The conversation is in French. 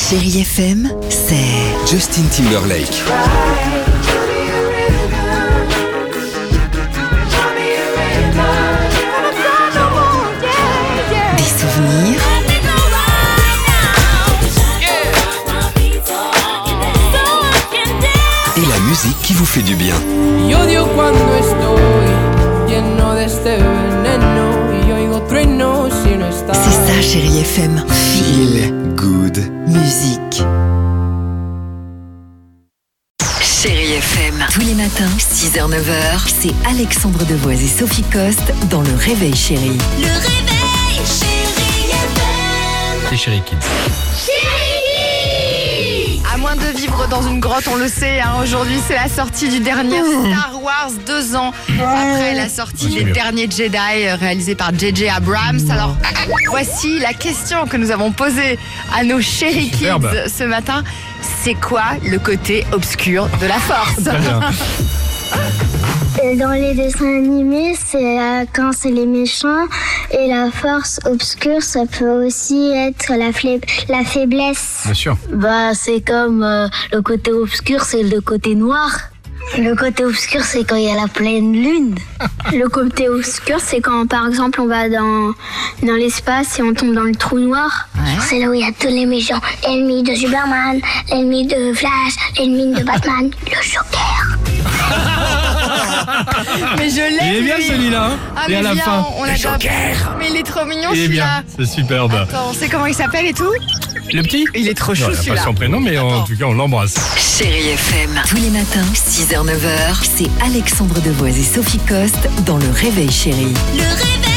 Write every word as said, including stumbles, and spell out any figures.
Chérie F M, c'est Justin Timberlake. Des souvenirs. Et la musique qui vous fait du bien. C'est ça, Chérie F M. Feel good. Musique. Chérie F M, tous les matins, six heures neuf heures, c'est Alexandre Devoise et Sophie Coste dans Le Réveil Chérie. Le réveil, chérie F M. C'est Chérie Kids. À moins de vivre dans une grotte, on le sait, hein, aujourd'hui c'est la sortie du dernier Star Wars, deux ans après la sortie Ouais, des mieux. derniers Jedi euh, réalisés par J J Abrams. Alors voici la question que nous avons posée à nos chéri kids Superbe. ce matin. C'est quoi le côté obscur de la force? Très bien. Et dans les dessins animés, c'est euh, quand c'est les méchants. Et la force obscure, ça peut aussi être la, fla- la faiblesse. Bien sûr. Bah, c'est comme euh, le côté obscur, c'est le côté noir. Le côté obscur, c'est quand il y a la pleine lune. Le côté obscur, c'est quand, par exemple, on va dans, dans l'espace et on tombe dans le trou noir. C'est là où il y a tous les méchants. L'ennemi de Superman, l'ennemi de Flash, l'ennemi de Batman, le Joker. Mais je l'ai. Il est bien lui. celui-là. Hein Ah et mais à la viens, fin, on l'a déjà- Mais il est trop mignon il est celui-là. bien. C'est superbe. Attends, on sait comment il s'appelle et tout? Le petit Il est trop Non, chou il n'a pas celui-là. son prénom, mais en Attends. tout cas, on l'embrasse. Chérie F M, tous les matins, six heures neuf heures, c'est Alexandre Devoise et Sophie Coste dans Le Réveil Chérie. Le réveil.